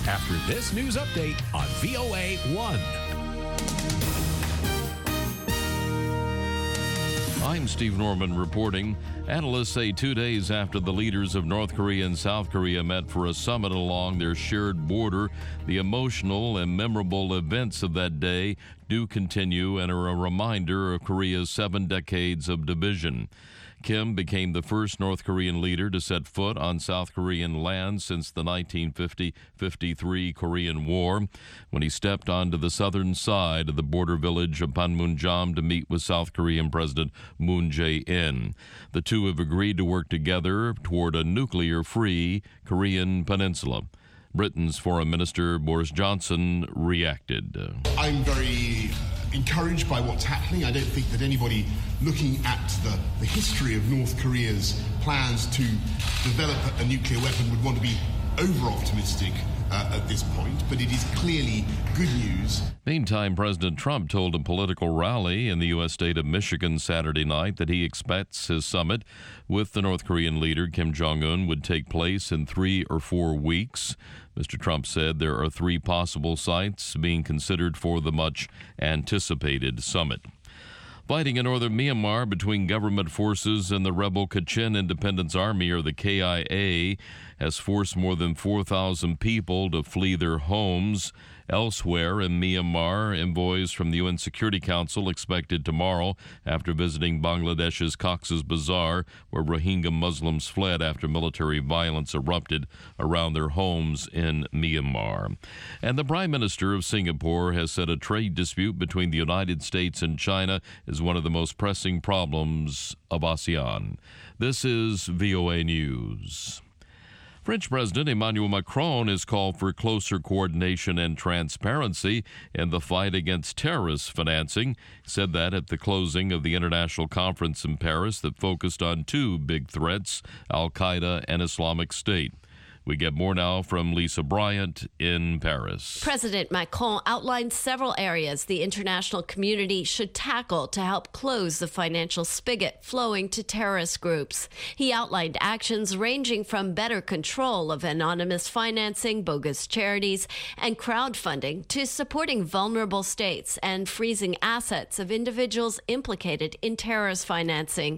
after this news update on VOA 1. I'm Steve Norman reporting. Analysts say 2 days after the leaders of North Korea and South Korea met for a summit along their shared border, the emotional and memorable events of that day do continue and are a reminder of Korea's 7 decades of division. Kim became the first North Korean leader to set foot on South Korean land since the 1950-53 Korean War, when he stepped onto the southern side of the border village of Panmunjom to meet with South Korean President Moon Jae-in. The two have agreed to work together toward a nuclear-free Korean peninsula. Britain's Foreign Minister Boris Johnson reacted. I'm very encouraged by what's happening. I don't think that anybody looking at the history of North Korea's plans to develop a nuclear weapon would want to be over-optimistic at this point, but it is clearly good news. Meantime, President Trump told a political rally in the U.S. state of Michigan Saturday night that he expects his summit with the North Korean leader Kim Jong-un would take place in 3 or 4 weeks. Mr. Trump said there are 3 possible sites being considered for the much-anticipated summit. Fighting in northern Myanmar between government forces and the rebel Kachin Independence Army, or the KIA, has forced more than 4,000 people to flee their homes. Elsewhere in Myanmar, envoys from the UN Security Council expected tomorrow after visiting Bangladesh's Cox's Bazar, where Rohingya Muslims fled after military violence erupted around their homes in Myanmar. And the Prime Minister of Singapore has said a trade dispute between the United States and China is one of the most pressing problems of ASEAN. This is VOA News. French President Emmanuel Macron has called for closer coordination and transparency in the fight against terrorist financing. He said that at the closing of the international conference in Paris that focused on 2 big threats, Al-Qaeda and Islamic State. We get more now from Lisa Bryant in Paris. President Macron outlined several areas the international community should tackle to help close the financial spigot flowing to terrorist groups. He outlined actions ranging from better control of anonymous financing, bogus charities, and crowdfunding to supporting vulnerable states and freezing assets of individuals implicated in terrorist financing.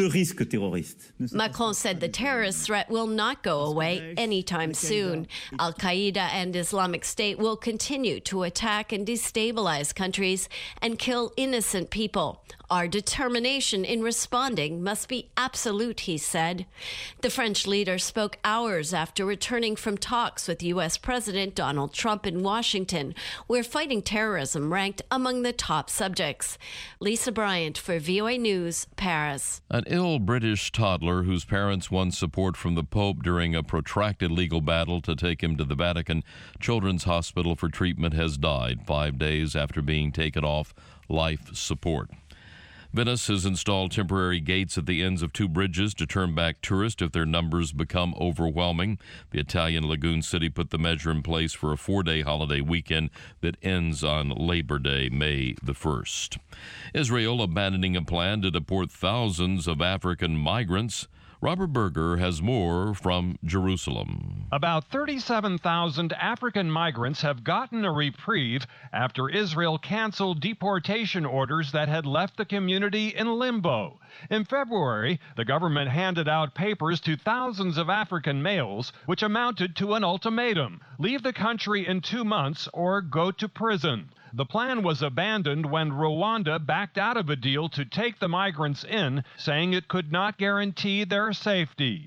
Macron said the terrorist threat will not go away anytime soon. Al-Qaeda and Islamic State will continue to attack and destabilize countries and kill innocent people. Our determination in responding must be absolute, he said. The French leader spoke hours after returning from talks with U.S. President Donald Trump in Washington, where fighting terrorism ranked among the top subjects. Lisa Bryant for VOA News, Paris. An ill British toddler whose parents won support from the Pope during a protracted legal battle to take him to the Vatican Children's Hospital for treatment has died 5 days after being taken off life support. Venice has installed temporary gates at the ends of 2 bridges to turn back tourists if their numbers become overwhelming. The Italian lagoon city put the measure in place for a 4-day holiday weekend that ends on Labor Day, May the 1st. Israel abandoning a plan to deport thousands of African migrants. Robert Berger has more from Jerusalem. About 37,000 African migrants have gotten a reprieve after Israel canceled deportation orders that had left the community in limbo. In February, the government handed out papers to thousands of African males, which amounted to an ultimatum: leave the country in 2 months or go to prison. The plan was abandoned when Rwanda backed out of a deal to take the migrants in, saying it could not guarantee their safety.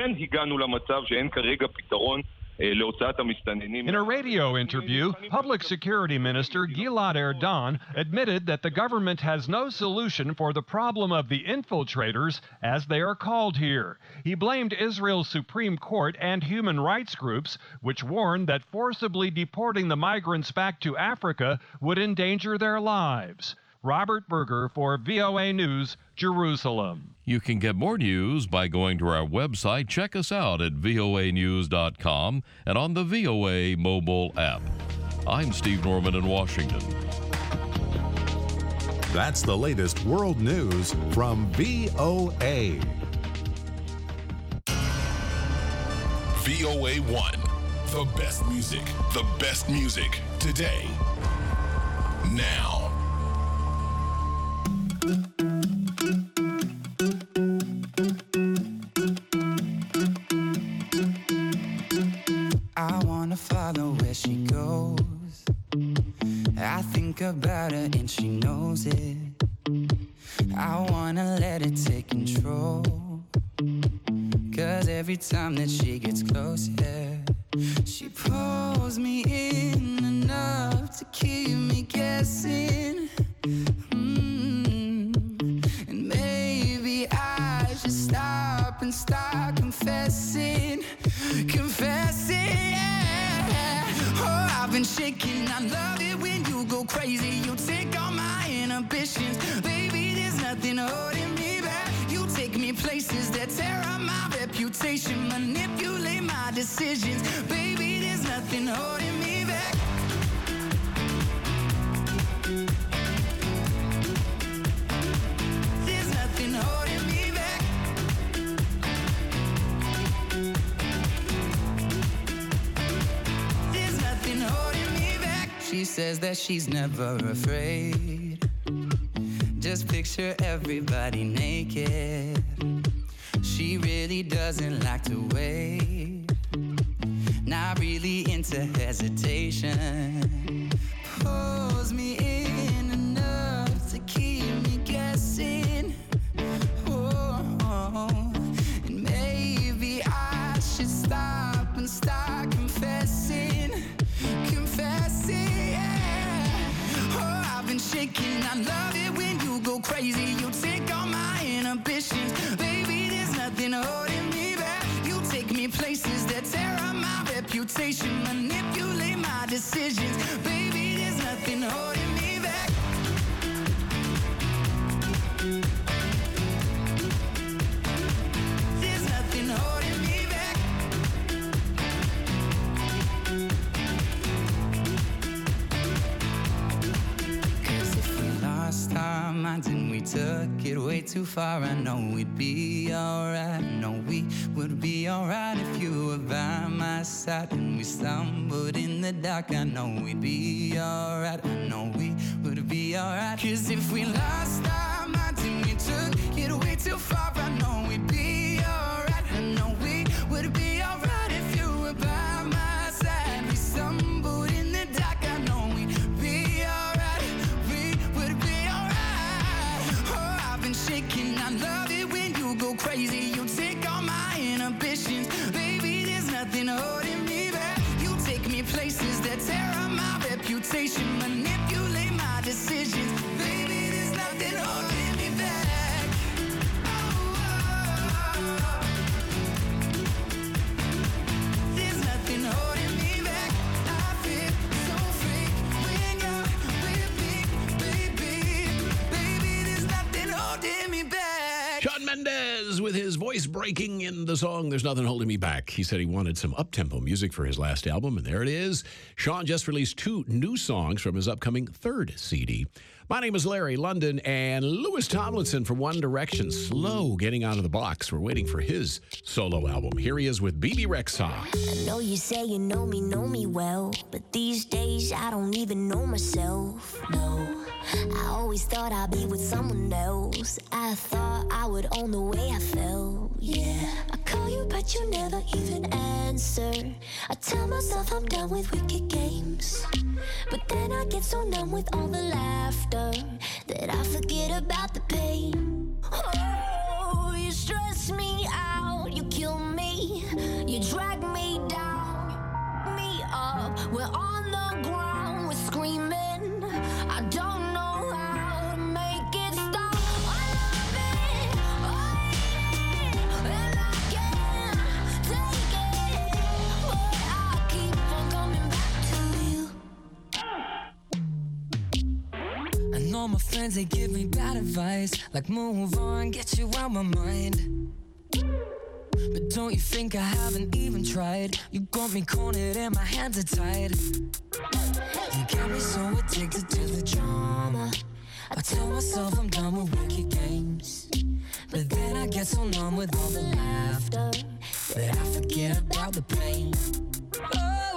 In a radio interview, Public Security Minister Gilad Erdan admitted that the government has no solution for the problem of the infiltrators, as they are called here. He blamed Israel's Supreme Court and human rights groups, which warned that forcibly deporting the migrants back to Africa would endanger their lives. Robert Berger for VOA News, Jerusalem. You can get more news by going to our website. Check us out at voanews.com and on the VOA mobile app. I'm Steve Norman in Washington. That's the latest world news from VOA. VOA 1, The best music. The best music. Today. Now. I wanna follow where she goes. I think about her and she knows it. I wanna let it take control. 'Cause every time that she gets close, yeah, she pulls me in enough to keep me guessing. And maybe I should stop and start confessing. Yeah. Oh, I've been shaking. I love it when you go crazy. You take all my inhibitions. Baby, there's nothing holding me back. You take me places that tear up my reputation, manipulate my decisions. Baby, there's nothing holding me back. There's nothing holding me back. There's nothing holding me back. She says that she's never afraid. Just picture everybody naked. She really doesn't like to wait. Not really into hesitation. Pulls me in enough to keep me guessing. Oh, and maybe I should stop and start confessing. Yeah. Oh, I've been shaking. I love it when you go crazy. You take all my inhibitions. Baby, there's nothing holding me back. You take me places that tear up my reputation, manipulate my decisions. Baby, there's nothing holding me back. There's nothing holding me back. Lost our minds and we took it way too far. I know we'd be alright. I know we would be alright if you were by my side. And we stumbled in the dark. I know we'd be alright. I know we would be alright. 'Cause if we lost our minds and we took it way too far, I know we'd be alright. I know we would be alright if you were by my side. We stumbled in the dark. I know we'd be alright. Shaking, I love it when you go crazy. You take all my inhibitions. Baby, there's nothing holding me back. You take me places that tear up my reputation, manipulate my decisions. Baby, there's nothing holding me back. There's nothing holding me back. I feel so free when you're with me, baby. Baby, there's nothing holding me back. Shawn Mendes with his voice breaking in the song There's Nothing Holding Me Back. He said he wanted some up-tempo music for his last album, and there it is. Shawn just released 2 new songs from his upcoming 3rd CD. My name is Larry London, and Louis Tomlinson from One Direction, slow getting out of the box. We're waiting for his solo album. Here he is with Bebe Rexha. I know you say you know me well, but these days I don't even know myself, no. I always thought I'd be with someone else. I thought I would own the way I felt, yeah. I call you but you never even answer. I tell myself I'm done with wicked games, but then I get so numb with all the laughter that I forget about the pain. Oh, you stress me out, you kill me, you drag me down, me up. We're on the ground, we're screaming. I don't know how to make it stop. I love it, I hate it, and I can't take it, but I keep on coming back to you. I know my friends, they give me bad advice, like move on, get you out my mind. But don't you think I haven't even tried? You got me cornered and my hands are tied. You got me so addicted to the drama. I tell myself I'm done with wicked games, but then I get so numb with all the laughter that I forget about the pain. Oh.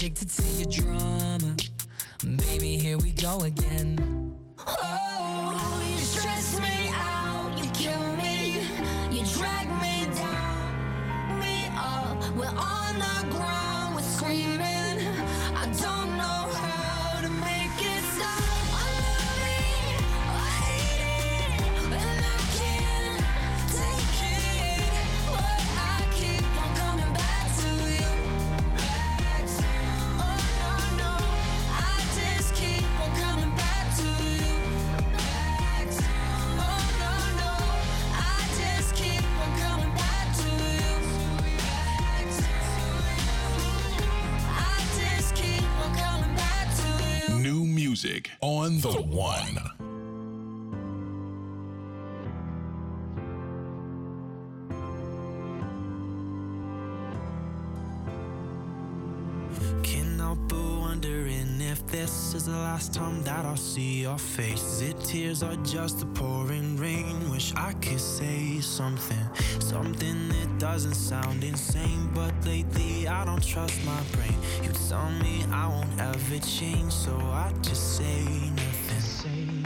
addicted to your drama. Baby, here we go again. Oh, you stress me out, you kill me, you drag me down, me up. We're on the ground, we're screaming. I don't know how to make it stop. I love it, I hate it, and I can't take it. But I keep on coming back to you. Oh no, no, I just keep on coming back to you. Oh no, no, I just keep on coming back to you. I just keep on coming back to you. New music on the one. Can't help but wondering if this is the last time that I'll see your face. Is it tears or just the pouring rain? Wish I could say something that doesn't sound insane, but lately I don't trust my brain. You tell me I won't ever change, so I just say nothing.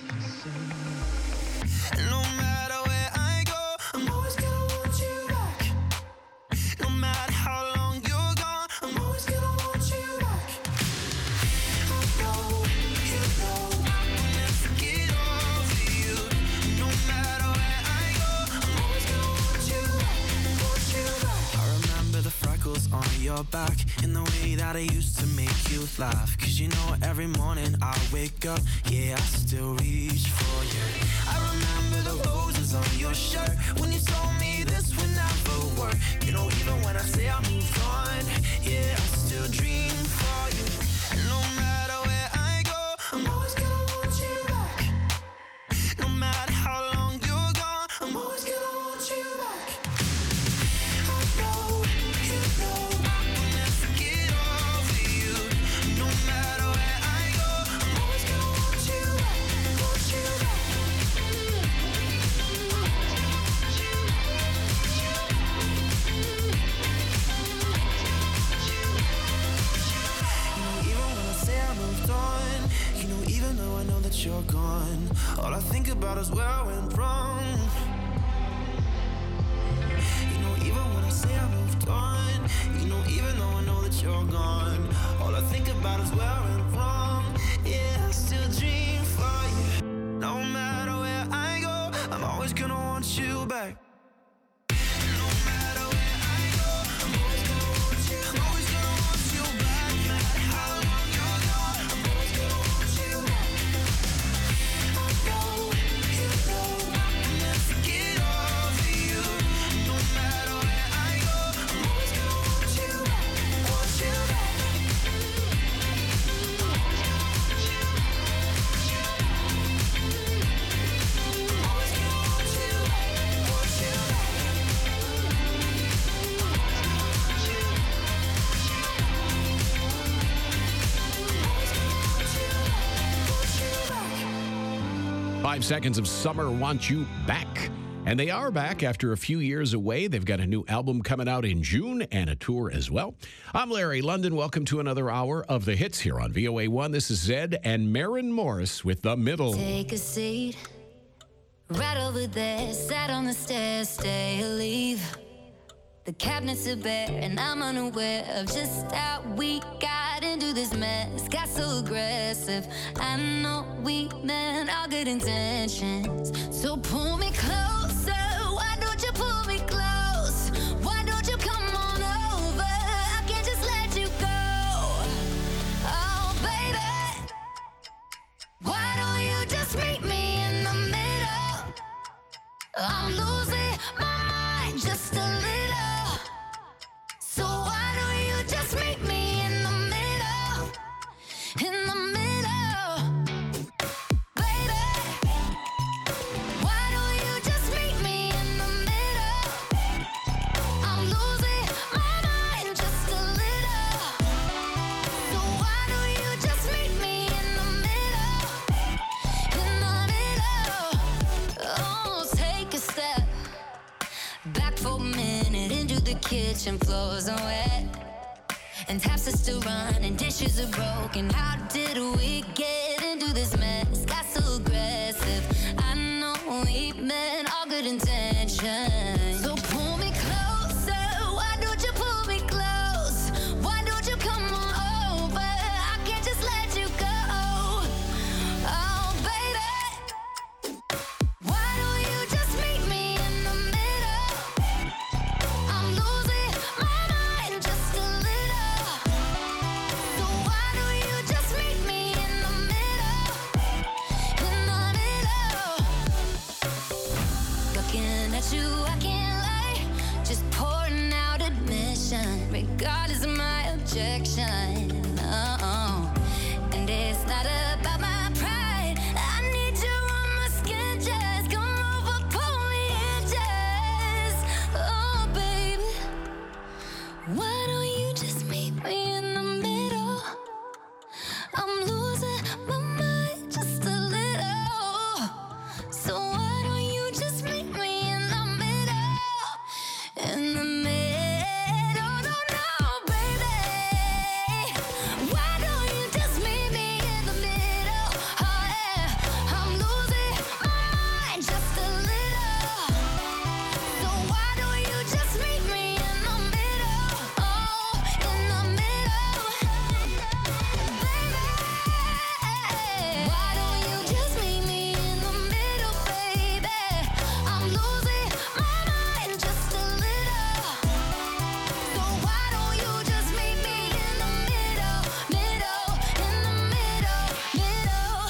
No matter where I go, I'm always gonna want you back. No matter how long you're gone, I'm always gonna want you back. I know, you know, I'll never get over you. No matter where I go, I'm always gonna want you back. I remember the freckles on your back and the way that I used to make you laugh. Cause you know every morning I wake up, yeah, I still reach for you. I remember the roses on your shirt when you told me this would never work. You know, even when I say I moved on, yeah, I still dream for you. No matter where I go, I'm always gonna want you back. No matter how long you're gone, I'm always gonna want you back. I know, you know, I'll never get over you. No matter where I go, I'm always gonna want you back. Want you back. You're gone. All I think about is where I went wrong. You know, even when I say I moved on, you know, even though I know that you're gone, all I think about is where I went wrong. Yeah, I still dream for you. No matter where I go, I'm always gonna want you back. No matter where I go, I'm always gonna want you. I'm always gonna want you back. No matter how long you're gone, I'm always gonna want you back. Five Seconds of Summer Want You Back. And they are back after a few years away. They've got a new album coming out in June and a tour as well. I'm Larry London. Welcome to another hour of the hits here on VOA1. This is Zed and Maren Morris with The Middle. Take a seat right over there. Sat on the stairs, stay or leave. The cabinets are bare and I'm unaware of just how we got into this mess. Got so aggressive. I know we meant all good intentions. So pull me closer. Why don't you pull me close? Why don't you come on over? I can't just let you go. Oh, baby. Why don't you just meet me in the middle? I'm losing my mind just a little. So why don't you just meet me in the middle? In the middle, baby. Why don't you just meet me in the middle? I'm losing my mind just a little. So why don't you just meet me in the middle? In the middle. Oh, take a step back for a minute into the kitchen, floors are wet. and taps are still running, dishes are broken. How did we get into this mess? Got so aggressive. I know we meant all good intentions. So pull me closer. Why don't you pull me close? Why don't you come on over? I can't just let you go. Oh, baby. Why don't you just meet me in the middle? I'm losing my mind just a little. So why don't you just meet me in the middle? In the middle. Looking at you, I can't lie. Just pouring out admission, regardless of my objection. Oh, and it's not about my pride. I need you on my skin, just come over, pull me in, just. Oh, baby, why don't you just meet me in the middle? I'm losing my mind just a little. So why don't you just meet me in the middle? In the middle, no, no, baby. Why don't you just meet me in the middle? Oh, yeah. I'm losing my mind just a little. So why don't you just meet me in the middle? Oh, in the middle, baby. Why don't you just meet me in the middle, baby? I'm losing my mind just a little. So why don't you just meet me in the middle, middle, in the middle, middle?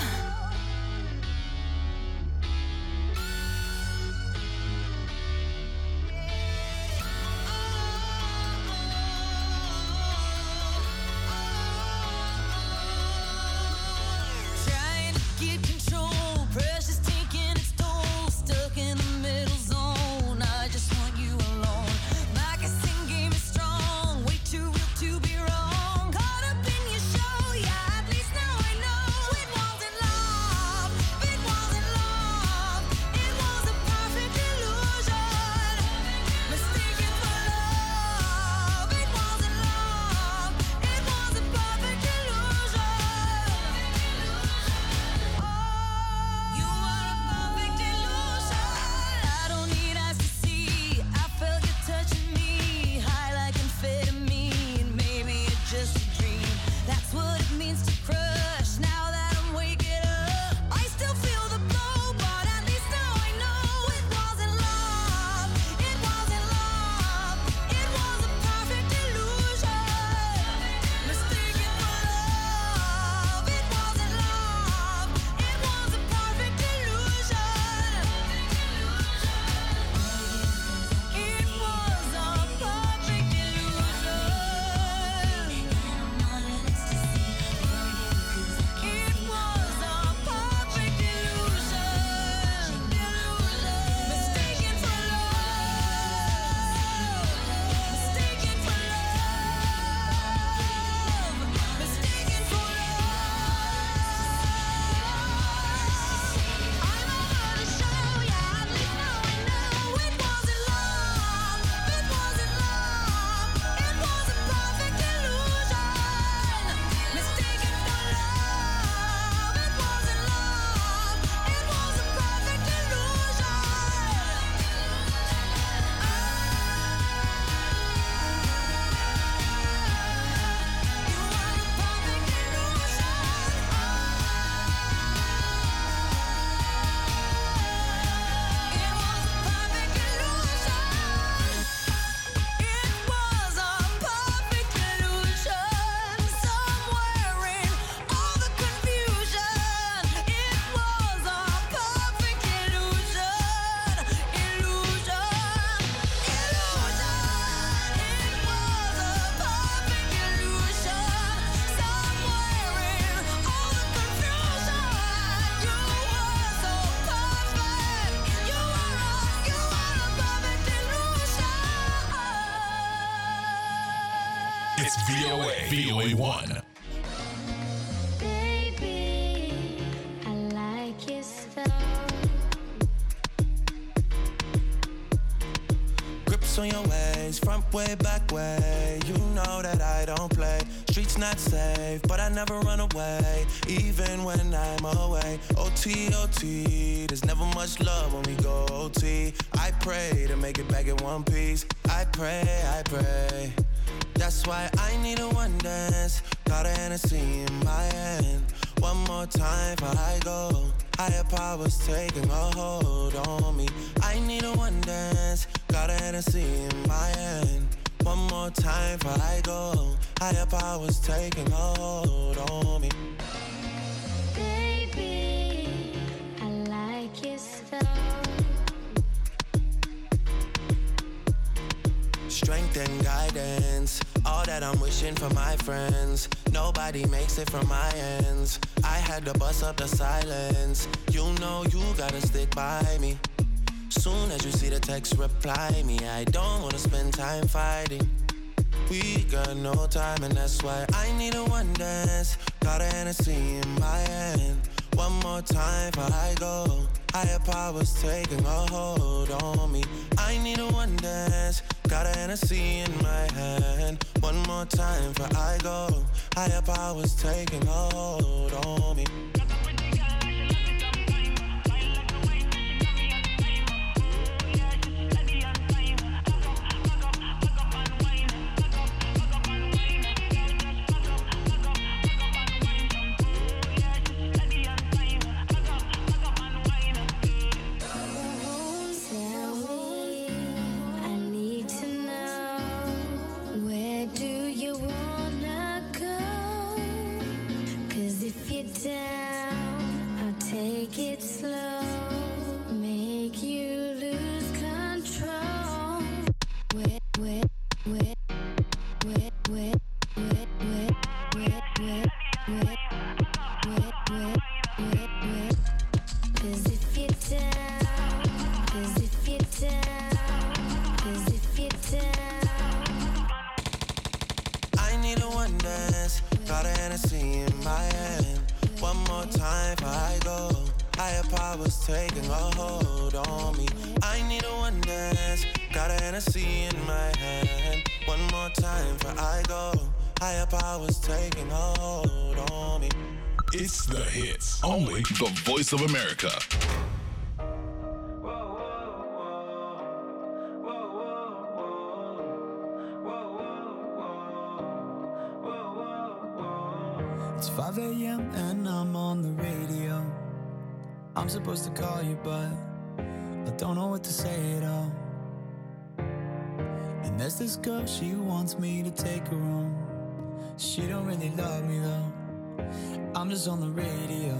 Trying to get control, pressure's taking its toll. Stuck in the middle zone, I just want you alone. My guessing game is strong, way too real to be wrong. Caught up in your show, yeah, at least now I know. It wasn't love, it wasn't love. It was a perfect illusion, mistaken for love. It wasn't love, it was a perfect illusion. You are a perfect illusion. I don't need eyes to see. I felt you touching me, high like amphetamine. Maybe it's just a dream. That's what it means to crush. Now that I'm waking up, I still feel the blow, but at least now I know it wasn't love. It wasn't love. It was a perfect illusion, mistaken for love. It wasn't love. It was a perfect illusion. It was a perfect illusion. It was a perfect illusion. Mistaken for love. Mistaken for love. Mistaken for love. I'm over the show, yeah, at least now I know it wasn't love. It wasn't love. It was a perfect illusion. Mistaken for love. It wasn't love. It was a perfect illusion. You were a perfect illusion. It was a perfect illusion. It was a perfect illusion. Somewhere in all the confusion, it was a perfect illusion. Illusion. It was a perfect illusion. Somewhere in all the confusion, you were so perfect. You were a perfect illusion. It's VOA 1. Baby, I like your stuff. Grips on your way. ways, front way, back way. You know that I don't play. Streets not safe, but I never run away, even when I'm away. OT, OT, there's never much love when we go OT. I pray to make it back in one piece. I pray, I pray. That's why I need a one dance. Got a Hennessy in my hand. One more time before I go. Higher powers taking a hold on me. I need a one dance. Got a Hennessy in my hand. One more time before I go. Higher powers taking a hold on me. Baby, I like your stuff. Strength and guidance, all that I'm wishing for my friends. Nobody makes it from my ends. I had to bust up the silence. You know you gotta stick by me. Soon as you see the text, reply me. I don't wanna spend time fighting. We got no time and that's why I need a one dance. Got a Hennessy in my hand. One more time before I go. Higher powers taking a hold on me. I need a one dance. Got a Hennessy in my hand. One more time before I go. Higher powers taking a hold on me. Taking a hold on me. I need a one dance. Got a Hennessy in my hand. One more time before I go. Higher powers taking a hold on me. It's the hits. Only the Voice of America. It's 5 a.m. and I'm on the radio. I'm supposed to call you, but I don't know what to say at all. And there's this girl, she wants me to take her home. She don't really love me though. I'm just on the radio.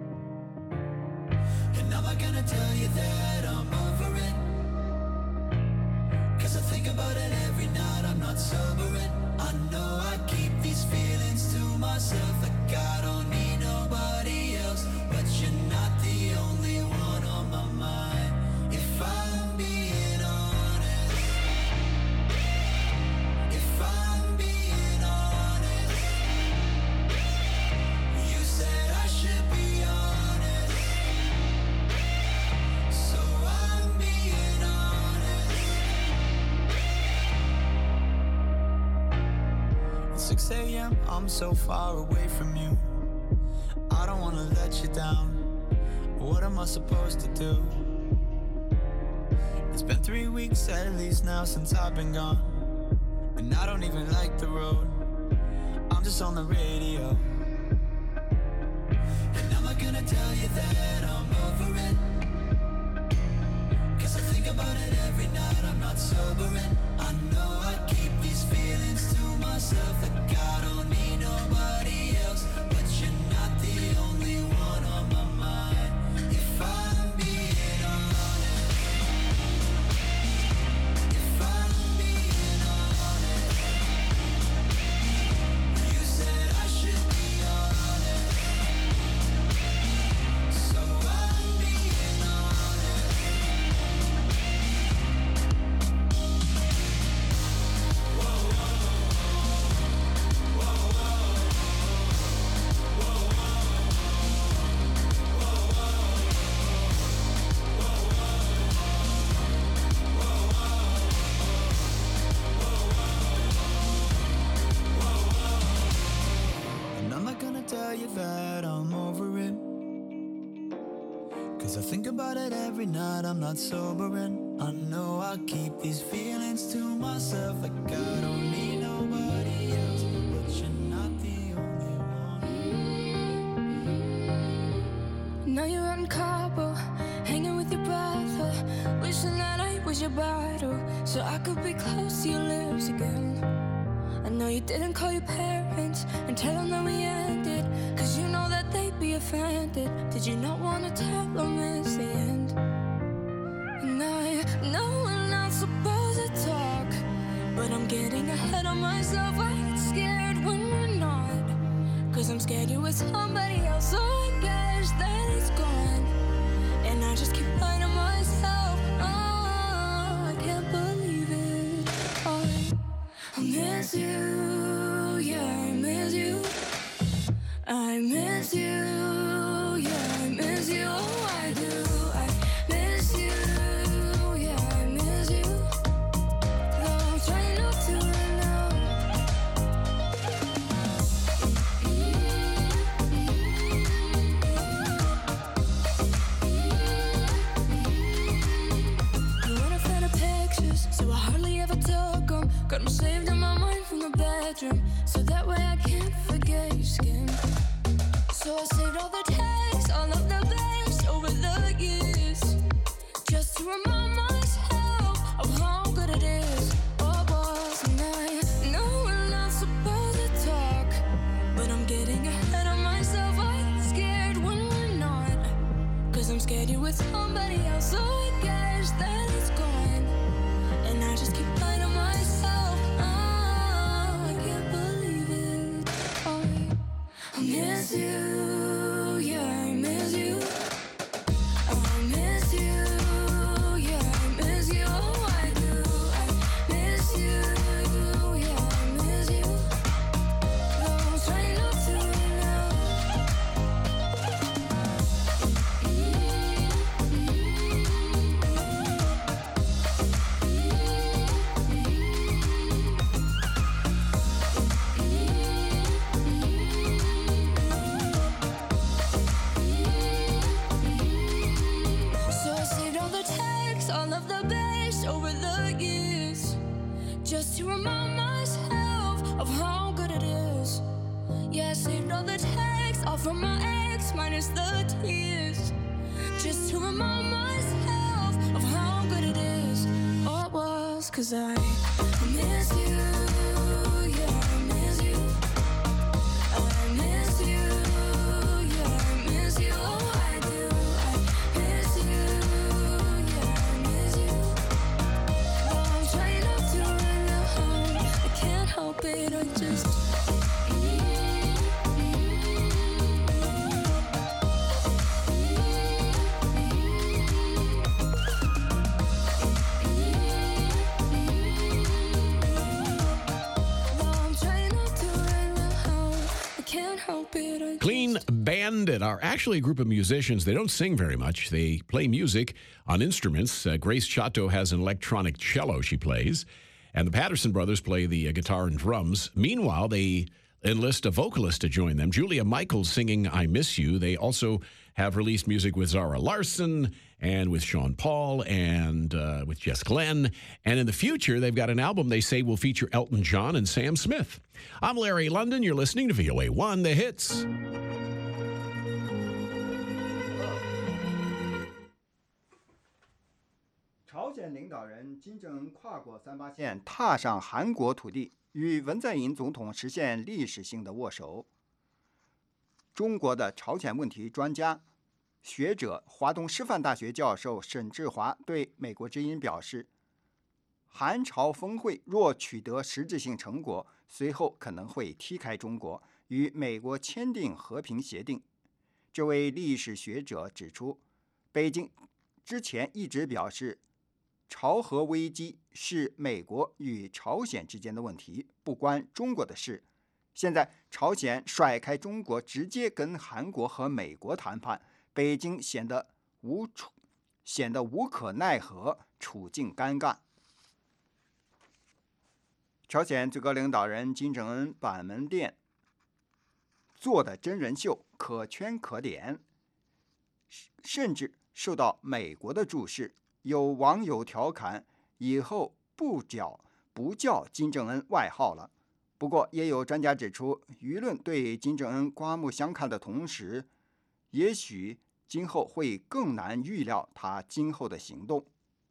And am I gonna tell you that I'm over it? 'Cause I think about it every night, I'm not sobering. I know I keep these feelings to myself, like I don't need nobody else. But you're not the only one on my mind. If I'm being honest, if I'm being honest, you said I should be honest, so I'm being honest. It's 6 a.m., I'm so far away from you. I don't wanna let you down. What am I supposed to do? It's been 3 weeks at least now since I've been gone. And I don't even like the road. I'm just on the radio. And am I gonna tell you that I'm over it? 'Cause I think about it every night, I'm not sobering. I know I keep these feelings to myself, like I don't need nobody else. But you're not the only one on my mind. If I'm being honest, if I'm being honest, you said I should be honest, so I'm being honest. Whoa, whoa, whoa, whoa. 'Cause I think about it every night, I'm not sober and I know I keep these feelings to myself. Like I don't need nobody else, but you're not the only one. Now you're out in Cabo, hanging with your brother, wishing that I was your bottle, so I could be close to your lips again. I know you didn't call your parents and tell them that we ended, 'cause you know that they'd be offended. Did you not want to tell them it's the end? And I know we're not supposed to talk, but I'm getting ahead of myself. I get scared when we're not, 'cause I'm scared you're with somebody else, so I guess that it's gone. And I just keep lying to myself. Oh, I can't believe it. Oh, I miss you, yeah, I miss you. I miss you, yeah, I miss you. Oh, I do. I miss you, yeah, I miss you. Though I'm trying not to right now. You weren't a fan of pictures, so I hardly ever took them. Got them saved in my mind from the bedroom, so that way I can't forget your skin. So I saved all the texts, all of the best over the years, just to remind myself of how good it is. Oh, boss, and I know we're not supposed to talk, but I'm getting ahead of myself. I get scared when we're not, 'cause I'm scared you're with somebody else, so I guess that it's gone. And I just keep lying to myself. Oh, I can't believe it. Oh, I miss you, yeah, I miss you. Oh, I miss you, yeah, I miss you. Oh, I do. I miss you, yeah, I miss you. Though I'm trying not to right now. So I saved all the texts, all of the best over the years, just to remind myself of how good it is. Yeah, I saved all the texts, all from my ex, minus the tears, just to remind myself of how good it is. Oh, it was 'cause I miss you, yeah, I miss you. I miss you, yeah, I miss you. Oh, I do. I miss you, yeah, I miss you. Oh, I'm trying not to right now. I can't help it, I just. I'm trying not to right now. I can't help it, I Clean Bandit are actually a group of musicians. They don't sing very much. They play music on instruments. Grace Chato has an electronic cello she plays, and the Patterson brothers play the guitar and drums. Meanwhile, they enlist a vocalist to join them, Julia Michaels, singing I Miss You. They also have released music with Zara Larsson and with Sean Paul and with Jess Glenn. And in the future, they've got an album they say will feature Elton John and Sam Smith. I'm Larry London. You're listening to VOA1 The Hits. 朝鲜领导人金正恩跨过三八线，踏上韩国土地，与文在寅总统实现历史性的握手。中国的朝鲜问题专家、学者、华东师范大学教授沈志华对美国之音表示，韩朝峰会若取得实质性成果，随后可能会踢开中国，与美国签订和平协定。这位历史学者指出，北京之前一直表示，朝核危机是美国与朝鲜之间的问题，不关中国的事。现在朝鲜甩开中国，直接跟韩国和美国谈判，北京显得无可奈何，处境尴尬。朝鲜最高领导人金正恩板门店做的真人秀可圈可点， 甚至受到美国的注视。有网友调侃，以后不叫金正恩外号了。不过，也有专家指出，舆论对金正恩刮目相看的同时，也许今后会更难预料他今后的行动。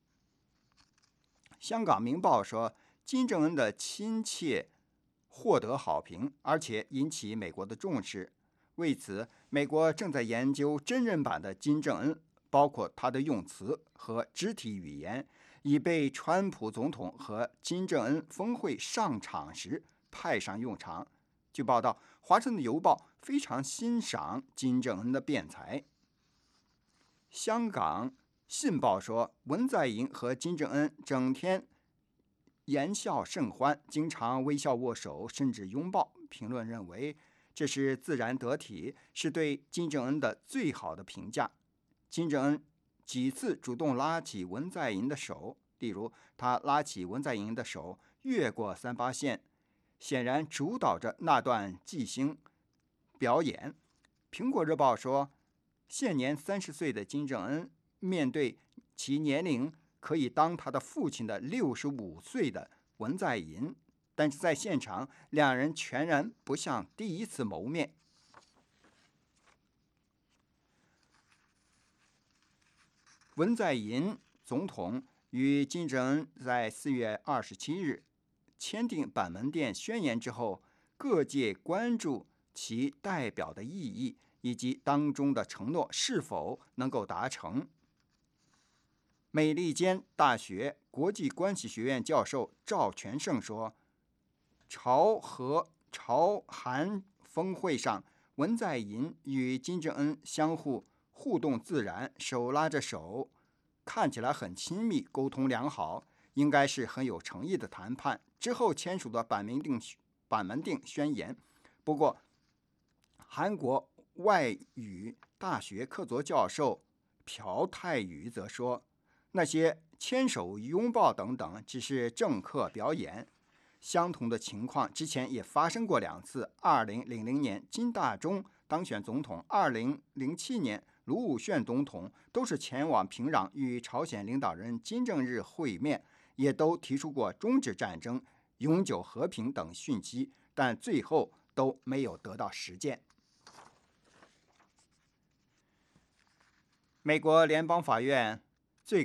香港明报说，金正恩的亲切获得好评，而且引起美国的重视。为此，美国正在研究真人版的金正恩，包括他的用词和肢体语言，以备川普总统和金正恩峰会上场时派上用场。据报道，《华盛顿邮报》非常欣赏金正恩的辩才。香港信报说，文在寅和金正恩整天言笑甚欢，经常微笑握手，甚至拥抱。评论认为，这是自然得体，是对金正恩的最好的评价。金正恩几次主动拉起文在寅的手，例如他拉起文在寅的手越过38线，显然主导着那段即兴表演。苹果日报说，现年30岁的金正恩面对其年龄可以当他的父亲的65岁的文在寅，但是在现场两人全然不像第一次谋面。文在寅总统与金正恩在4月27日签订板门店宣言之后，各界关注其代表的意义以及当中的承诺是否能够达成。美利坚大学国际关系学院教授赵全胜说，朝韩峰会上，文在寅与金正恩相互动自然，手拉着手，看起来很亲密，沟通良好，应该是很有诚意的谈判。之后签署的板门店宣言。不过，韩国外语大学客座教授朴泰宇则说，那些牵手、拥抱等等只是政客表演。相同的情况之前也发生过2次，2000年金大中当选总统，2007年卢武铉总统都是前往平壤与朝鲜领导人金正日会面，也都提出过终止战争、永久和平等讯息，但最后都没有得到实践。美国联邦最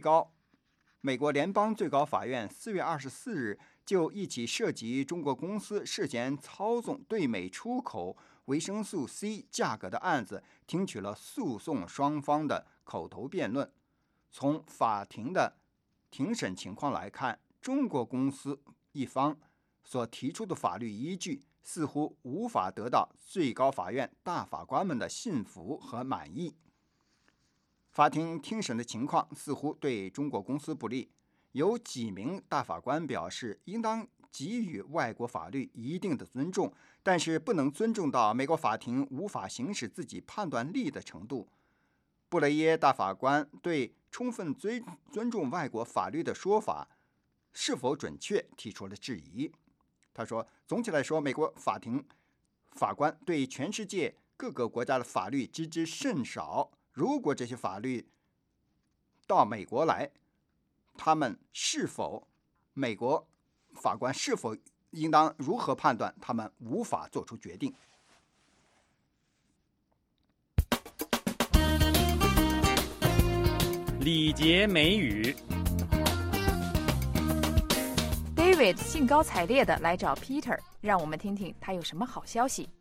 高法院4月24日就一起涉及中国公司涉嫌操纵对美出口维生素 C 价格的案子，听取了诉讼双方的口头辩论。从法庭的庭审情况来看，中国公司一方所提出的法律依据似乎无法得到最高法院大法官们的信服和满意。法庭听审的情况似乎对中国公司不利，有几名大法官表示，应当给予外国法律一定的尊重，但是不能尊重到美国法庭无法行使自己判断力的程度。布雷耶大法官对充分尊重外国法律的说法是否准确提出了质疑。他说，总体来说，美国法官对全世界各个国家的法律知之甚少，如果这些法律到美国来，美国法官是否应当如何判断，他们无法做出决定。 礼节美语。 David 兴高采烈地来找 Peter， 让我们听听他有什么好消息。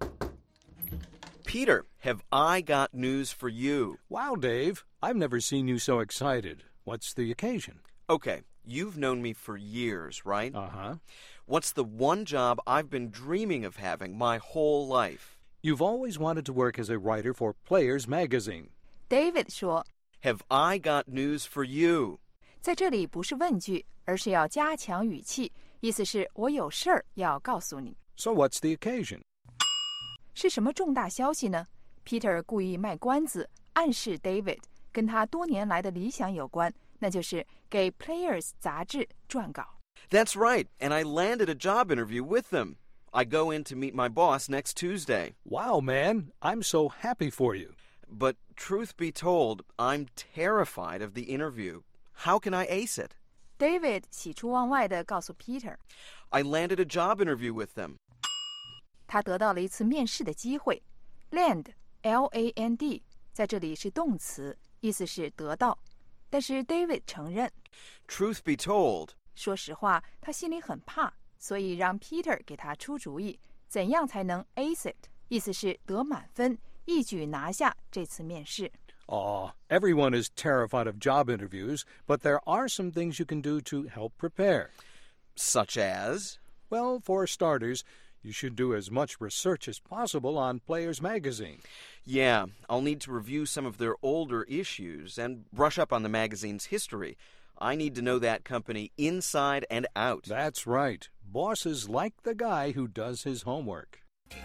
Peter, have I got news for you? Wow, Dave. I've never seen you so excited. What's the occasion? Okay, you've known me for years, right? Uh-huh. What's the one job I've been dreaming of having my whole life? You've always wanted to work as a writer for Players Magazine. David 说 Have I got news for you? 在这里不是问句，而是要加强语气，意思是我有事儿要告诉你。 So what's the occasion? 是什么重大消息呢？ Peter 故意卖关子，暗示 David 跟他多年来的理想有关，那就是给 Players 杂志撰稿。 That's right, and I landed a job interview with them. I go in to meet my boss next Tuesday. Wow, man. I'm so happy for you. But truth be told, I'm terrified of the interview. How can I ace it? David 喜出望外地告诉 Peter， I landed a job interview with them. 他得到了一次面试的机会。Land L-A-N-D 在这里是动词，意思是得到。但是 David 承认 Truth be told, 说实话，他心里很怕，所以让 Peter 给他出主意，怎样才能 ace it， 意思是得满分，一举拿下这次面试。 Everyone is terrified of job interviews, but there are some things you can do to help prepare. Such as? Well, for starters, you should do as much research as possible on Players magazine. Yeah, I'll need to review some of their older issues and brush up on the magazine's history. I need to know that company inside and out. That's right. Bosses like the guy who does his homework.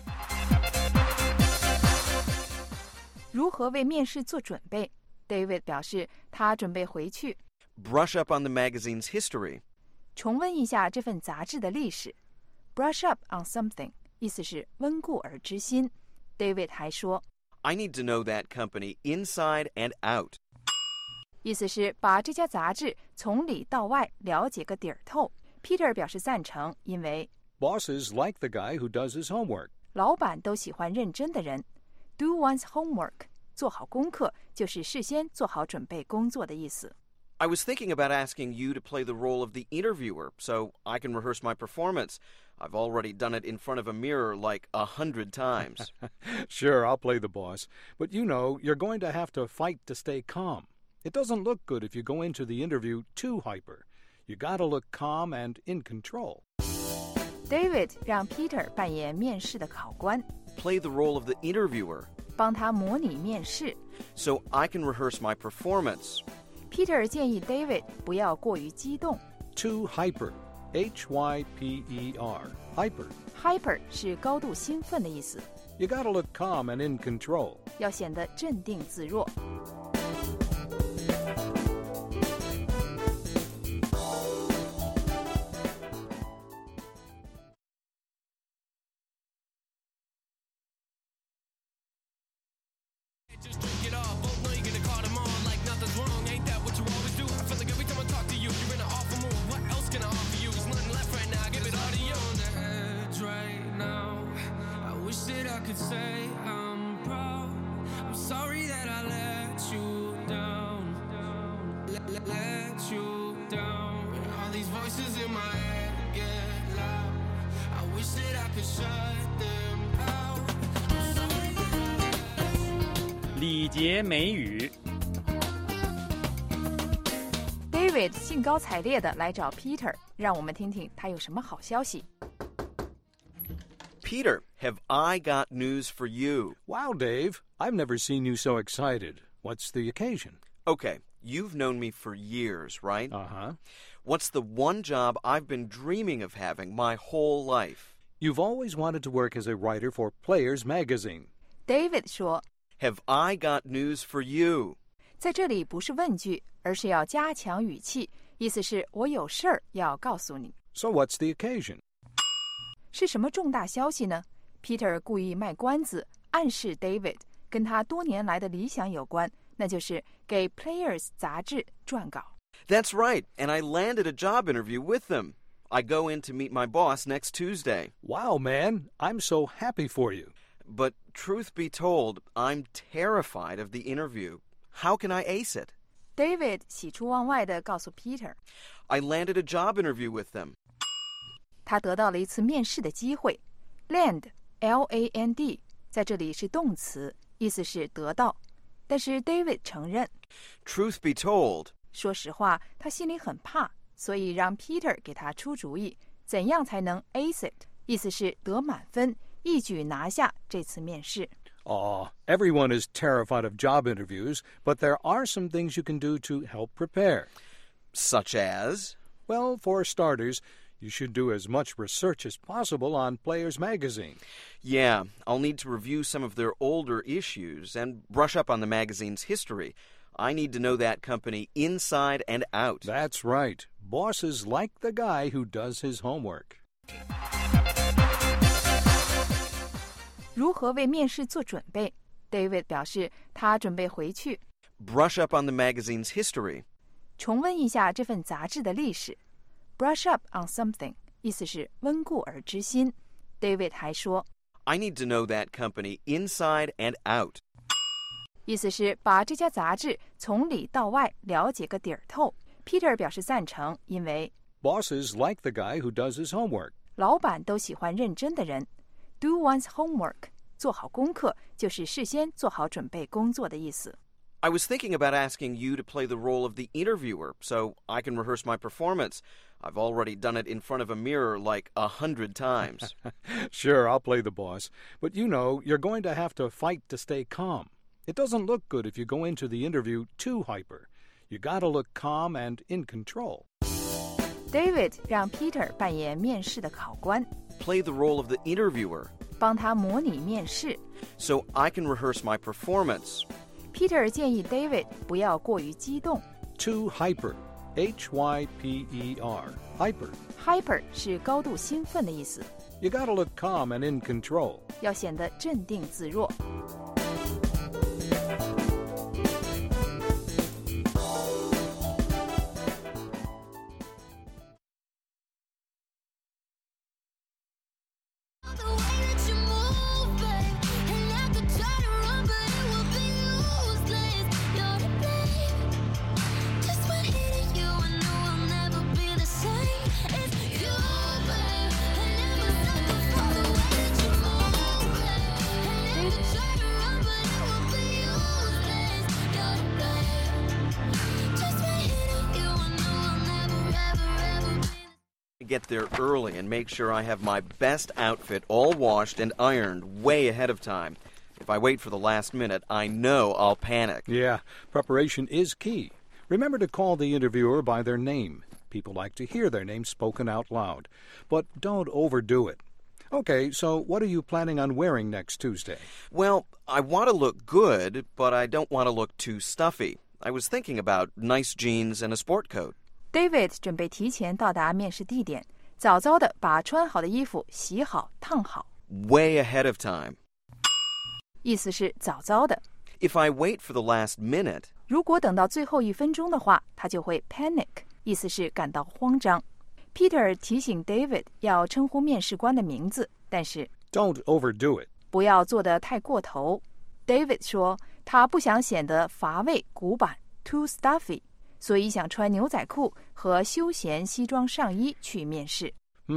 如何为面试做准备 David 表示他准备回去 Brush up on the magazine's history. 重温一下这份杂志的历史。 Brush up on something 意思是温故而知新。 David 还说 I need to know that company inside and out. 意思是把这家杂志从里到外了解个底儿透。 Peter 表示赞成，因为 Bosses like the guy who does his homework. 老板都喜欢认真的人。 Do one's homework 做好功课就是事先做好准备工作的意思。 I was thinking about asking you to play the role of the interviewer so I can rehearse my performance. I've already done it in front of a mirror like 100 times. Sure, I'll play the boss. But you know, you're going to have to fight to stay calm. It doesn't look good if you go into the interview too hyper. You gotta look calm and in control. David 让 Peter 扮演面试的考官， Play the role of the interviewer 帮他模拟面试。 so I can rehearse my performance. Peter 建议 David 不要过于激动。 Too hyper. H-Y-P-E-R. Hyper. Hyper 是高度兴奋的意思， You gotta look calm and in control. 要显得镇定自若。 礼节美语。 David 兴高采烈地来找 Peter， 让我们听听他有什么好消息。 Peter, have I got news for you? Wow, Dave. I've never seen you so excited. What's the occasion? Okay, you've known me for years, right? Uh-huh. What's the one job I've been dreaming of having my whole life? You've always wanted to work as a writer for Players magazine. David 说 Have I got news for you? 在这里不是问句，而是要加强语气，意思是我有事儿要告诉你。 So what's the occasion? 是什么重大消息呢？ Peter 故意卖关子，暗示 David 跟他多年来的理想有关，那就是给 Players 杂志撰稿。 That's right, and I landed a job interview with them. I go in to meet my boss next Tuesday. Wow, man. I'm so happy for you. But truth be told, I'm terrified of the interview. How can I ace it? David 喜出望外地告诉 Peter， I landed a job interview with them. 他得到了一次面试的机会。Land L-A-N-D 在这里是动词，意思是得到。但是 David 承认 Truth be told, 说实话，他心里很怕，所以让 Peter 给他出主意，怎样才能 ace it， 意思是得满分，一举拿下这次面试。 Everyone is terrified of job interviews, but there are some things you can do to help prepare. Such as? Well, for starters, you should do as much research as possible on Players magazine. Yeah, I'll need to review some of their older issues and brush up on the magazine's history. I need to know that company inside and out. That's right. Bosses like the guy who does his homework. 如何为面试做准备 David 表示他准备回去 Brush up on the magazine's history. 重温一下这份杂志的历史。Brush up on something 意思是温故而知新。David 还说 I need to know that company inside and out. 意思是把这家杂志从里到外了解个底儿透。Peter 表示赞成，因为 Bosses like the guy who does his homework. 老板都喜欢认真的人。Do one's homework 做好功课就是事先做好准备工作的意思。 I was thinking about asking you to play the role of the interviewer so I can rehearse my performance. I've already done it in front of a mirror like 100 times. Sure, I'll play the boss. But you know, you're going to have to fight to stay calm. It doesn't look good if you go into the interview too hyper. You gotta look calm and in control. David 让 Peter 扮演面试的考官 Play the role of the interviewer 帮他模拟面试 so I can rehearse my performance. Peter 建议 David 不要过于激动 Too hyper. H-Y-P-E-R. Hyper. Hyper 是高度兴奋的意思 You gotta look calm and in control. 要显得镇定自若 Get there early and make sure I have my best outfit all washed and ironed way ahead of time. If I wait for the last minute, I know I'll panic. Yeah, preparation is key. Remember to call the interviewer by their name. People like to hear their name spoken out loud. But don't overdo it. Okay, so what are you planning on wearing next Tuesday? Well, I want to look good, but I don't want to look too stuffy. I was thinking about nice jeans and a sport coat. David 准备提前到达面试地点，早早的把穿好的衣服洗好、烫好。 Way ahead of time. 意思是早早的。 If I wait for the last minute, 如果等到最后1分钟的话，他就会 panic， 意思是感到慌张。Peter 提醒 David 要称呼面试官的名字，但是 Don't overdo it. 不要做得太过头。David 说他不想显得乏味、古板 ，too stuffy。所以想穿牛仔裤和休闲西装上衣去面试。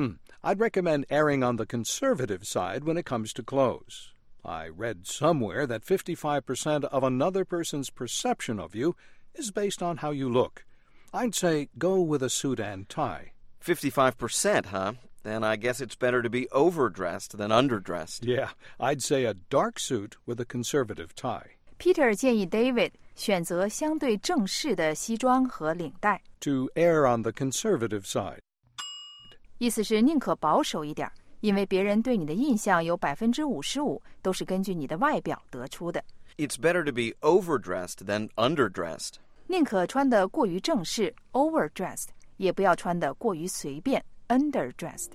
I'd recommend erring on the conservative side when it comes to clothes. I read somewhere that 55% of another person's perception of you is based on how you look. I'd say go with a suit and tie. 55%, huh? Then I guess it's better to be overdressed than underdressed. Yeah, I'd say a dark suit with a conservative tie. Peter 建议 David 选择相对正式的西装和领带 To err on the conservative side. 意思是宁可保守一点，因为别人对你的印象有55%都是根据你的外表得出的。 It's better to be overdressed than underdressed. 宁可穿得过于正式 overdressed， 也不要穿得过于随便 underdressed。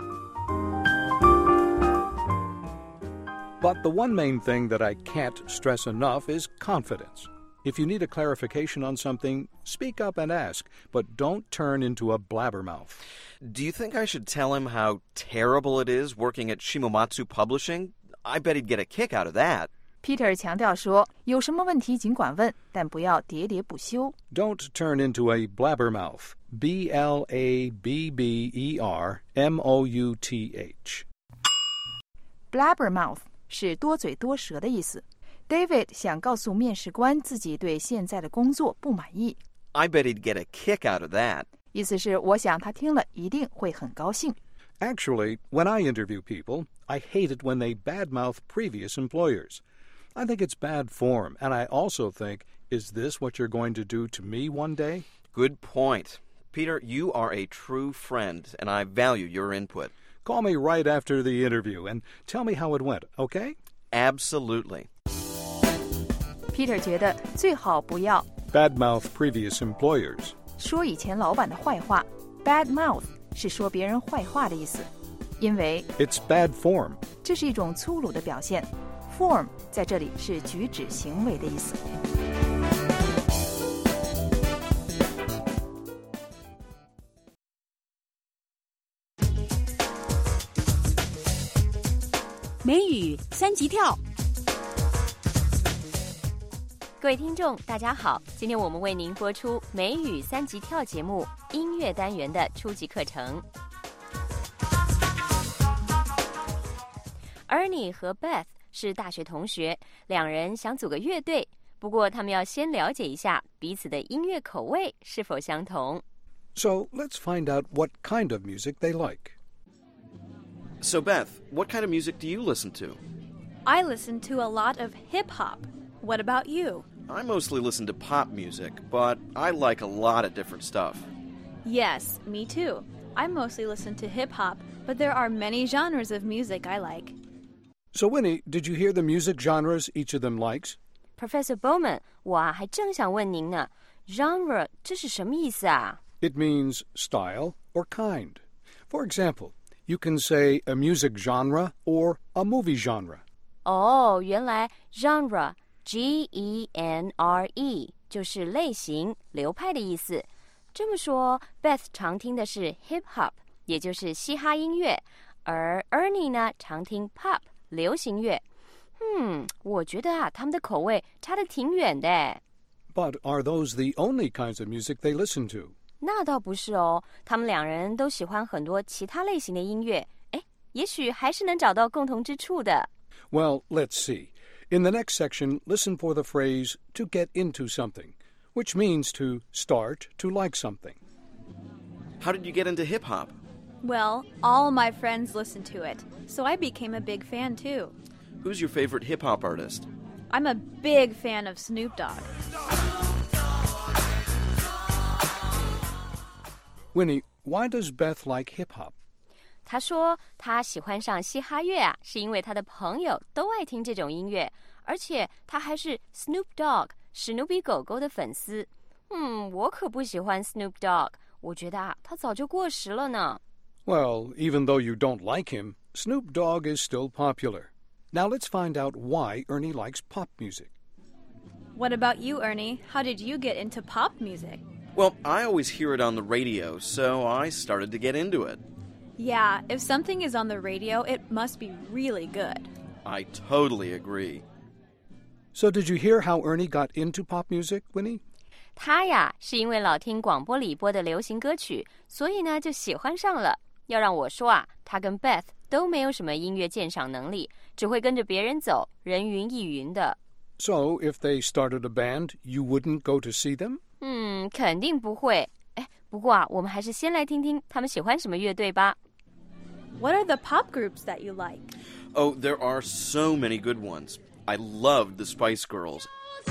But the one main thing that I can't stress enough is confidence. If you need a clarification on something, speak up and ask, but don't turn into a blabbermouth. Do you think I should tell him how terrible it is working at Shimomatsu Publishing? I bet he'd get a kick out of that. Peter 强调说，有什么问题尽管问，但不要喋喋不休。 Don't turn into a blabbermouth. B-L-A-B-B-E-R-M-O-U-T-H. Blabbermouth 是多嘴多舌的意思。David 想告诉面试官自己对现在的工作不满意。 I bet he'd get a kick out of that. 意思是我想他听了一定会很高兴。 Actually, when I interview people, I hate it when they badmouth previous employers. I think it's bad form, and I also think, is this what you're going to do to me one day? Good point. Peter, you are a true friend, and I value your input. Call me right after the interview and tell me how it went, okay? Absolutely. Peter 觉得最好不要 badmouth previous employers. 说以前老板的坏话 badmouth 是说别人坏话的意思，因为 it's bad form. 这是一种粗鲁的表现。 perform 在这里是举止行为的意思。 美语三级跳， 各位听众大家好，今天我们为您播出美语三级跳节目音乐单元的初级课程。Ernie 和 Beth 是大学同学，两人想组个乐队，不过他们要先了解一下彼此的音乐口味是否相同。 So let's find out what kind of music they like.So, Beth, what kind of music do you listen to? I listen to a lot of hip-hop. What about you? I mostly listen to pop music, but I like a lot of different stuff. Yes, me too. I mostly listen to hip-hop, but there are many genres of music I like. So, Winnie, did you hear the music genres each of them likes? Professor Bowman, 我还正想问您呢 genre 这是什么意思啊？ It means style or kind. For example,You can say a music genre or a movie genre. 哦，原来 genre, G-E-N-R-E 就是类型、流派的意思。这么说 ，Beth 常听的是 hip hop， 也就是嘻哈音乐，而 Ernie 呢常听 pop 流行乐。我觉得啊，他们的口味差得挺远的。 But are those the only kinds of music they listen to? 那倒不是哦，他们两人都喜欢很多其他类型的音乐，也许还是能找到共同之处的。 Well, let's see. In the next section, listen for the phrase to get into something, which means to start to like something. How did you get into hip-hop? Well, all my friends listened to it, so I became a big fan too. Who's your favorite hip-hop artist? I'm a big fan of Snoop Dogg. Winnie, why does Beth like hip-hop? 她说她喜欢上嘻哈乐啊，是因为她的朋友都爱听这种音乐，而且她还是 Snoop Dogg 史努比狗狗的粉丝。我可不喜欢 Snoop Dogg， 我觉得啊，他早就过时了呢。 Well, even though you don't like him, Snoop Dogg is still popular. Now let's find out why Ernie likes pop music. What about you, Ernie? How did you get into pop music?Well, I always hear it on the radio, so I started to get into it. Yeah, if something is on the radio, it must be really good. I totally agree. So did you hear how Ernie got into pop music, Winnie? 他呀，是因为老听广播里播的流行歌曲，所以呢就喜欢上了。要让我说啊，他跟 Beth 都没有什么音乐鉴赏能力，只会跟着别人走，人云亦云的。 So if they started a band, you wouldn't go to see them? 肯定不会。不过啊，我们还是先来听听他们喜欢什么乐队吧。 What are the pop groups that you like? Oh, there are so many good ones. I loved the Spice Girls.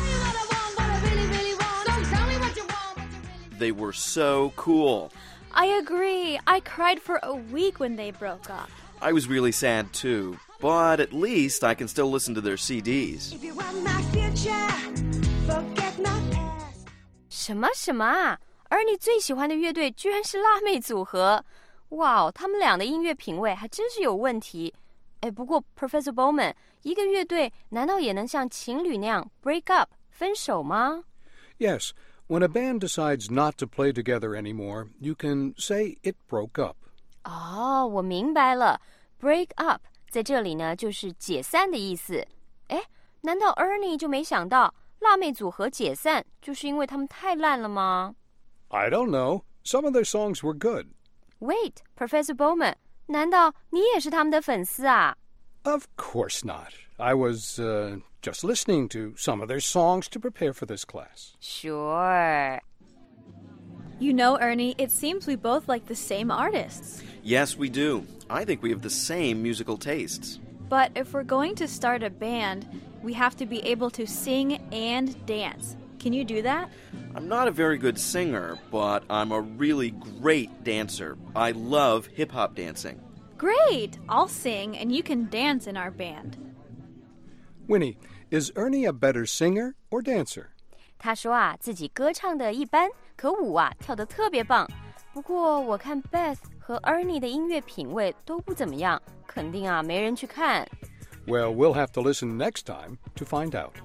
They were so cool. I agree. I cried for a week when they broke up. I was really sad too, but at least I can still listen to their CDs. If you want my future, forget my past. 什么啊 Ernie 最喜欢的乐队居然是辣妹组合。哇，他们俩的音乐品味还真是有问题。不过 Professor Bowman， 一个乐队难道也能像情侣那样 break up 分手吗？ Yes, when a band decides not to play together anymore, you can say it broke up. 哦，我明白了 break up 在这里呢就是解散的意思。难道 Ernie 就没想到辣妹组合解散就是因为他们太烂了吗？ I don't know. Some of their songs were good. Wait, Professor Bowman, 难道你也是他们的粉丝啊？ Of course not. I was just listening to some of their songs to prepare for this class. Sure. You know, Ernie, it seems we both like the same artists. Yes, we do. I think we have the same musical tastes. But if we're going to start a band, we have to be able to sing and dance. Can you do that? I'm not a very good singer, but I'm a really great dancer. I love hip-hop dancing. Great! I'll sing and you can dance in our band. Winnie, is Ernie a better singer or dancer? 他说啊，自己歌唱的一般，可舞啊跳得特别棒。不过我看 Beth 和 Ernie 的音乐品味都不怎么样，肯定啊没人去看。 Well, we'll have to listen next time to find out.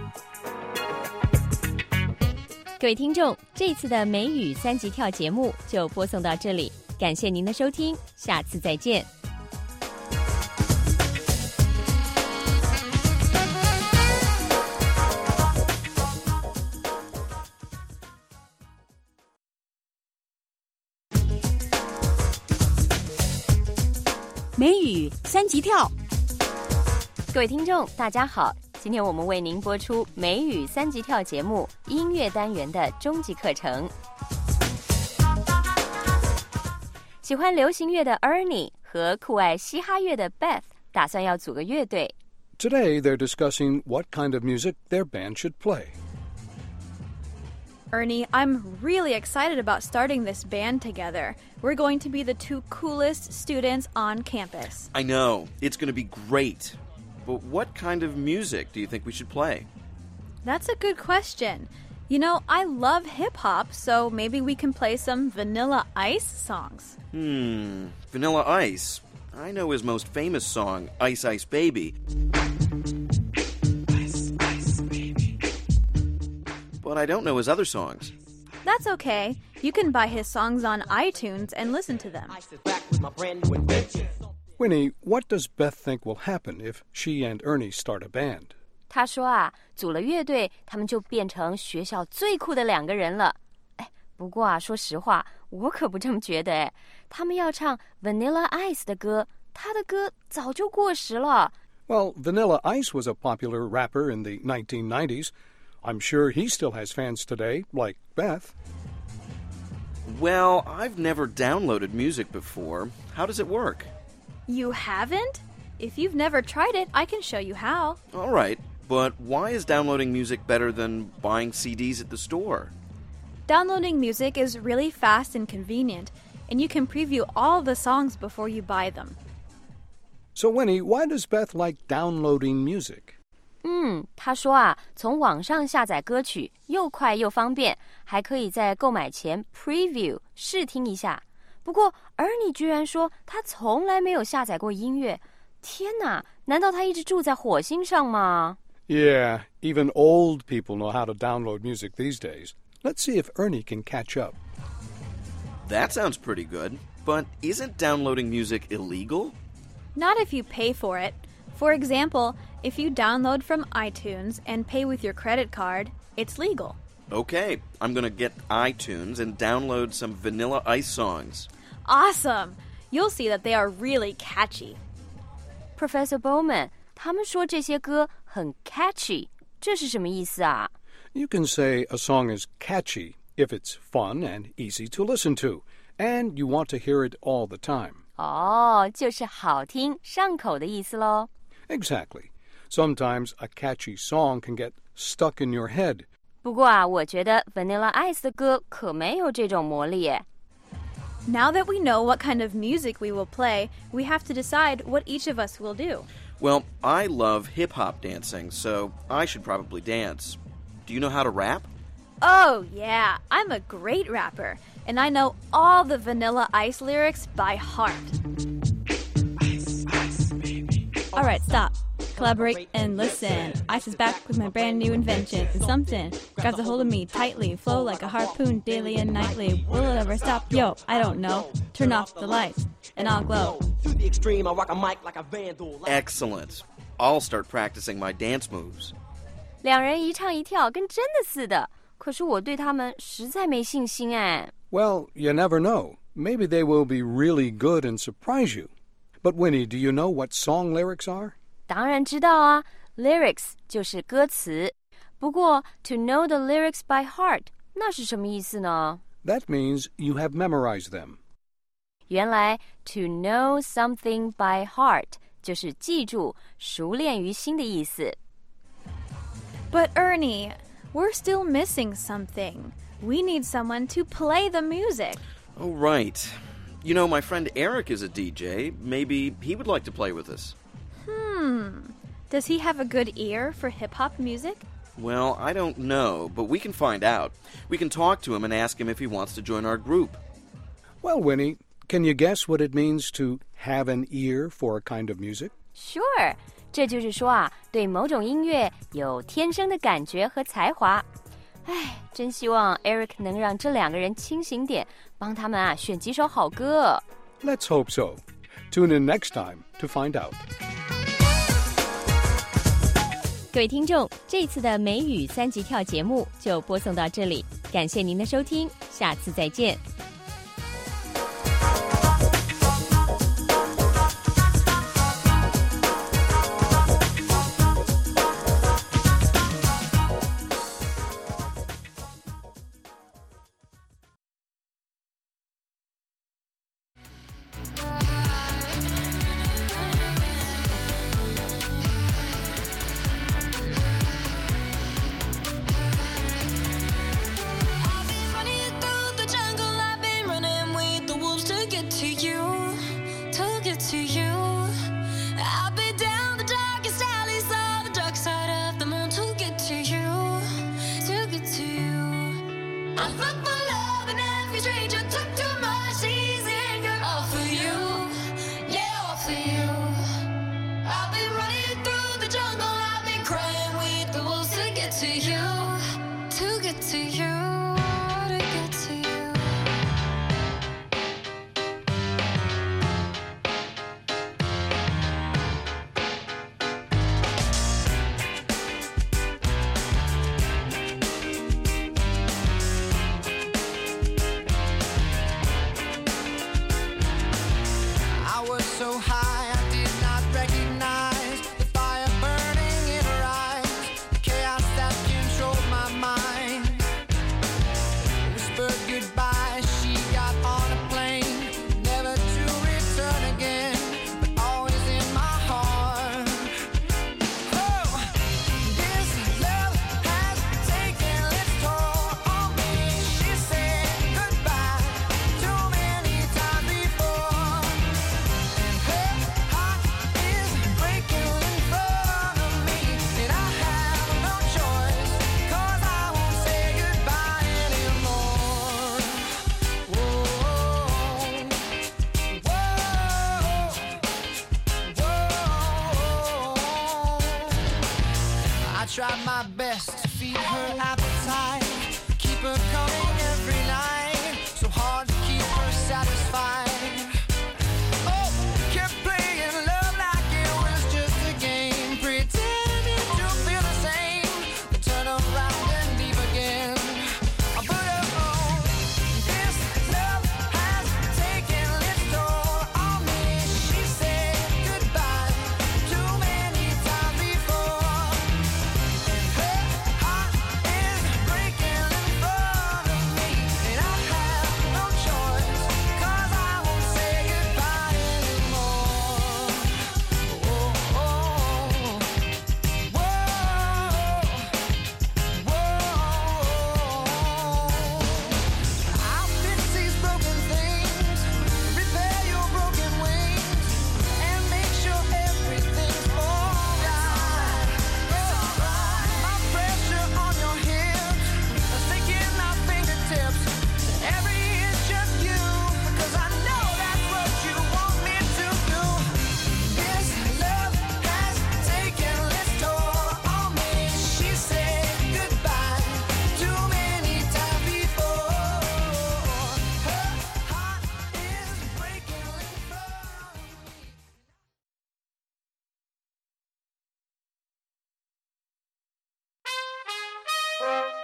各位听众，这次的美语三级跳节目就播送到这里，感谢您的收听，下次再见。 美语三级跳， 各位听众，大家好，今天我们为您播出美语三级跳节目音乐单元的终极课程。喜欢流行乐的 Ernie 和酷爱嘻哈乐的 Beth 打算要组个乐队。 Today they're discussing what kind of music their band should play. Ernie, I'm really excited about starting this band together. We're going to be the two coolest students on campus. I know. It's going to be great. But what kind of music do you think we should play? That's a good question. You know, I love hip-hop, so maybe we can play some Vanilla Ice songs. Vanilla Ice. I know his most famous song, Ice Ice Baby. But I don't know his other songs. That's okay. You can buy his songs on iTunes and listen to them. Winnie, what does Beth think will happen if she and Ernie start a band? 他说啊，组了乐队，他们就变成学校最酷的两个人了。哎，不过啊，说实话，我可不这么觉得哎。他们要唱 Vanilla Ice 的歌，他的歌早就过时了。 Well, Vanilla Ice was a popular rapper in the 1990s. I'm sure he still has fans today, like Beth. Well, I've never downloaded music before. How does it work? You haven't? If you've never tried it, I can show you how. All right, but why is downloading music better than buying CDs at the store? Downloading music is really fast and convenient, and you can preview all the songs before you buy them. So, Winnie, why does Beth like downloading music? 他说啊，从网上下载歌曲又快又方便，还可以在购买前 preview 试听一下。不过Ernie居然说他从来没有下载过音乐。天哪，难道他一直住在火星上吗？ Yeah, even old people know how to download music these days. Let's see if Ernie can catch up. That sounds pretty good, but isn't downloading music illegal? Not if you pay for it. For example, if you download from iTunes and pay with your credit card, it's legal. Okay, I'm going to get iTunes and download some Vanilla Ice songs. Awesome! You'll see that they are really catchy. Professor Bowman, 他们说这些歌很 catchy， 这是什么意思啊？ You can say a song is catchy if it's fun and easy to listen to, and you want to hear it all the time. 哦，就是好听、上口的意思咯。 Exactly. Sometimes a catchy song can get stuck in your head. 不过啊，我觉得 Vanilla Ice 的歌可没有这种魔力耶。 Now that we know what kind of music we will play, we have to decide what each of us will do. Well, I love hip-hop dancing, so I should probably dance. Do you know how to rap? Oh, yeah. I'm a great rapper, and I know all the Vanilla Ice lyrics by heart. All right, stop. Collaborate and listen. Ice is back with my brand new invention. It's something grabs a hold of me tightly, flow like a harpoon daily and nightly. Will it ever stop? Yo, I don't know. Turn off the lights and I'll glow. To the extreme, I rock a mic like a vandal. Excellent. I'll start practicing my dance moves. 两人一唱一跳，跟真的似的。可是我对他们实在没信心哎。 Well, you never know. Maybe they will be really good and surprise you. But Winnie, do you know what song lyrics are? 当然知道啊 ，lyrics 就是歌词。不过 to know the lyrics by heart 那是什么意思呢？ That means you have memorized them. 原来 to know something by heart 就是记住、熟练于心的意思。 But Ernie, we're still missing something. We need someone to play the music. Oh, right. You know, my friend Eric is a DJ. Maybe he would like to play with us. Does he have a good ear for hip-hop music? Well, I don't know, but we can find out. We can talk to him and ask him if he wants to join our group. Well, Winnie, can you guess what it means to have an ear for a kind of music? Sure. 这就是说啊，对某种音乐有天生的感觉和才华。唉，真希望 Eric 能让这2个人清醒点，帮他们啊选几首好歌。 Let's hope so. Tune in next time to find out. 各位听众，这次的美语3级跳节目就播送到这里，感谢您的收听，下次再见。 So high, I did not recognize the fire burning in her eyes, the chaos that controlled my mind. Whispered goodbye, she got on a plane, never to return again, but always in my heart. Oh, this love has taken its toll on me. She said goodbye too many times before. Tried my best to feed her